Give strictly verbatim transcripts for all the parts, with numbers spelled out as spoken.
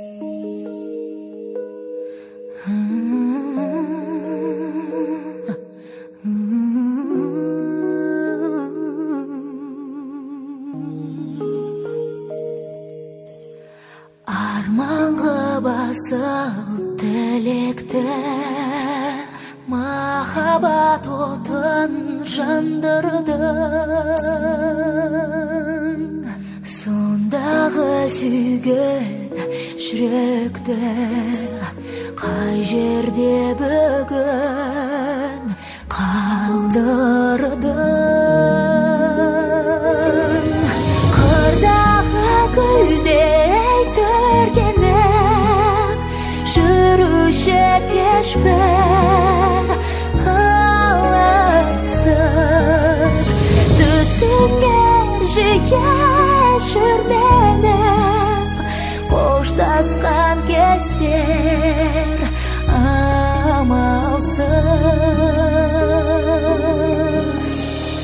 Арманға басыл тілекті, махаббат отын жандырдың. Сондағы сүйген жүректі қай жерде бүгін қалдырдың. Қырдағы гүлдей түргеніп жүруші кешбір алаңсыз. Түсіңе жиі жүрменіп қоштасқан кездер амалсыз.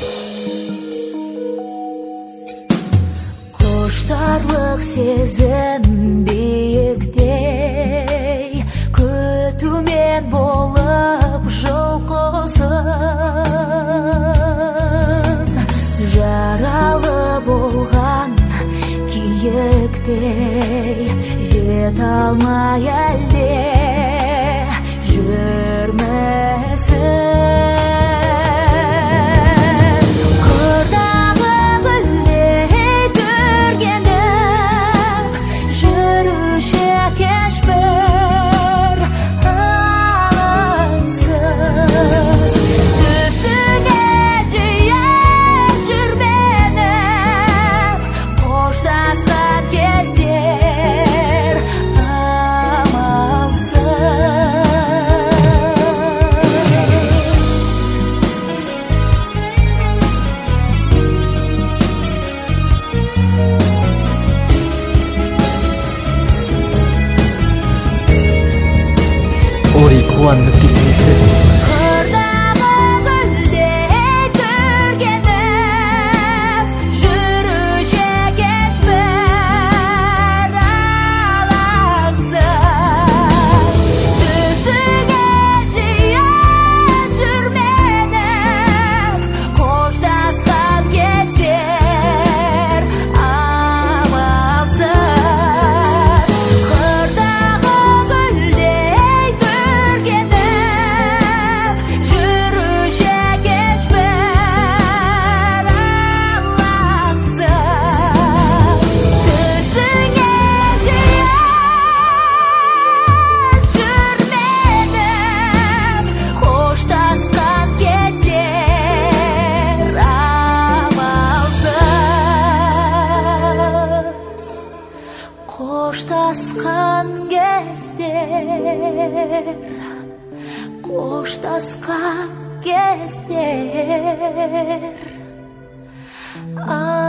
Құштарлық сезім биіктей күтумен болып жұлқысын. Жаралы болған киіктей жете алмай әлде жүрмісің? Қырдағы гүлдей түргеніп жүруші кешбір алаңсыз. Түсіңе жиі жүрменіп қоштасқан кездер амалсыз. Ori kuanlık gitmesi. Қырдағы гүлдей түргеніп жүруші кешбір алаңсыз. Түсіңе жиі жүрменіп қоштасқан кездер амалсыз. Қырдағы гүлдей түргеніп жүруші кешбір алаңсыз. Түсіңе жиі жүрменіп қоштасқан кездер амалсыз. Қоштасқан кездер, қоштасқан кездер